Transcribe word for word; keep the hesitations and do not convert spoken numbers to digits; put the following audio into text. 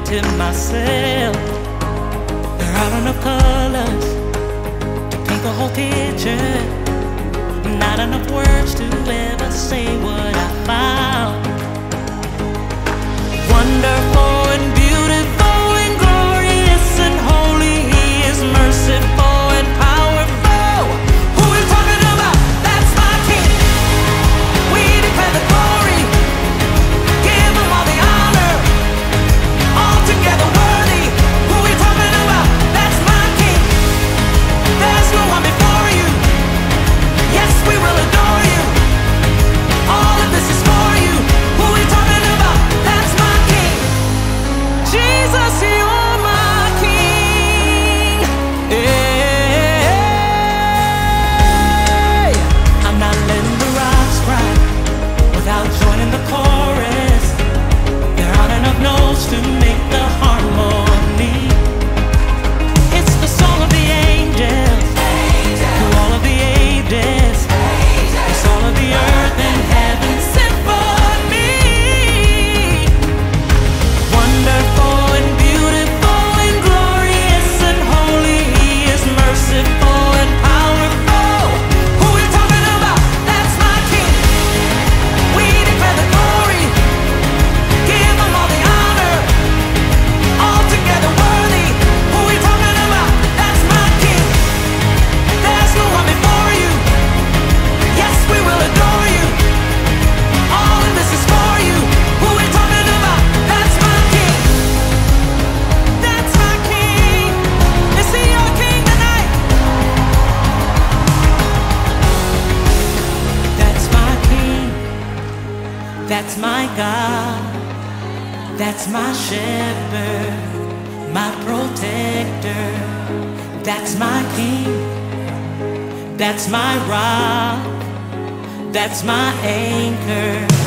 to myself, there aren't enough colors to paint the whole picture. Not enough words to ever say what I found. Wonderful and beautiful and glorious and holy, He is merciful and powerful. Who we talking about? That's my King. We declare the glory, give Him all the honor, altogether worthy. Who we talking about? That's my King. There's no one before you. Yes, we will adore you. All of this is for you. Who we talking about? That's my King. Jesus, you're my King. Hey, I'm not letting the rocks cry without joining the chorus. There aren't enough notes to make the harmony. It's the song of the angels, through all of the ages. It's all of the earth and heaven symphony. Wonderful and beautiful and glorious and holy, He is merciful and powerful. Who we talking about? That's my King. We declare the glory, give Him all the honor, altogether worthy. Who we talking about? That's my King. There's no one before you. Yes, we will adore you. All of this is for you. Who we talking about? That's my King. That's my King. Is He your King tonight? That's my King. That's my God. That's my shepherd, my protector. That's my King. That's my rock. That's my anchor.